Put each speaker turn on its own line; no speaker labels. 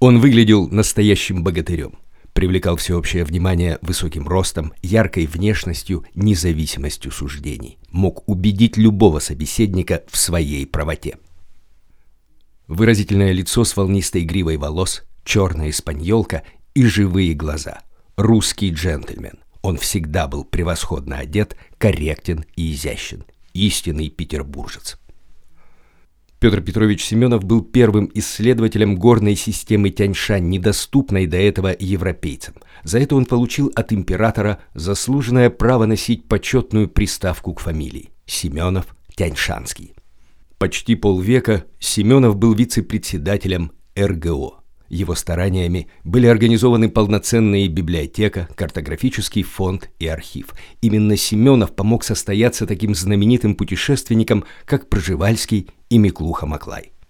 Он выглядел настоящим богатырем, привлекал всеобщее внимание высоким ростом, яркой внешностью, независимостью суждений, мог убедить любого собеседника в своей правоте. Выразительное лицо с волнистой гривой волос, черная испаньолка и живые глаза. Русский джентльмен. Он всегда был превосходно одет, корректен и изящен. Истинный петербуржец. Петр Петрович Семенов был первым исследователем горной системы Тянь-Шань, недоступной до этого европейцам. За это он получил от императора заслуженное право носить почетную приставку к фамилии – Семенов Тяньшанский. Почти полвека Семенов был вице-председателем РГО. Его стараниями были организованы полноценные библиотека, картографический фонд и архив. Именно Семенов помог состояться таким знаменитым путешественникам, как Пржевальский и Миклуха Маклай.